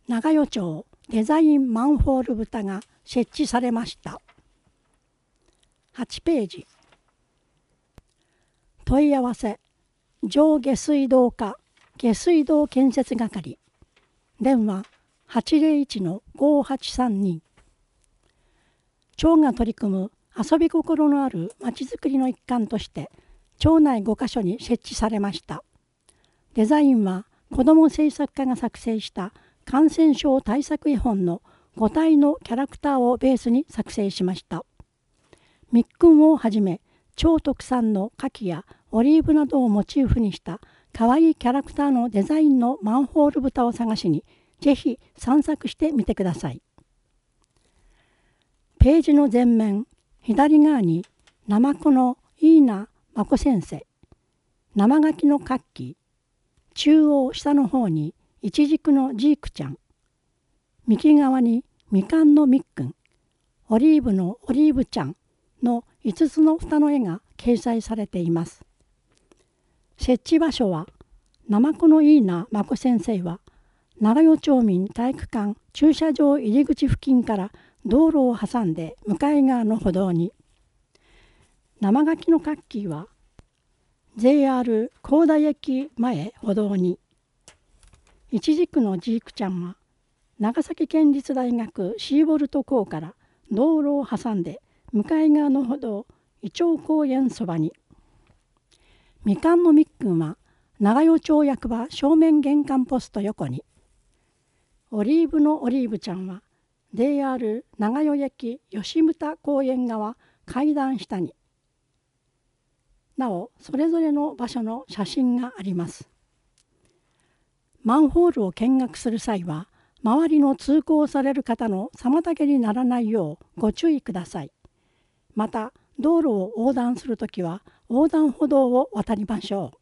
長与町デザインマンホール蓋が設置されました。8ページ。問い合わせ上下水道課下水道建設係電話801-5832。町が取り組む遊び心のあるまちづくりの一環として町内5カ所に設置されました。デザインは子ども政策課が作成した感染症対策絵本の5体のキャラクターをベースに作成しました。みっくんをはじめ町特産の牡蠣やオリーブなどをモチーフにしたかわいいキャラクターのデザインのマンホール蓋を探しにぜひ散策してみてください。ページの前面左側にナマコの飯名真子先生、生牡蠣のカッキー、中央下の方にイチジクのジークちゃん、右側にみかんのみっくん、オリーブのオリーブちゃんの5つの蓋の絵が掲載されています。設置場所はナマコの飯名真子先生は長与町民体育館駐車場入り口付近から道路を挟んで向かい側の歩道に、生牡蠣のカッキーは JR 高田駅前歩道に、イチジクのジークちゃんは長崎県立大学シーボルト校から道路を挟んで向かい側の歩道イチョウ公園そばに、みかんのみっくんは長与町役場正面玄関ポスト横に、オリーブのオリーブちゃんは JR 長与駅吉牟田公園側階段下に。なおそれぞれの場所の写真があります。マンホールを見学する際は周りの通行される方の妨げにならないようご注意ください。また道路を横断するときは横断歩道を渡りましょう。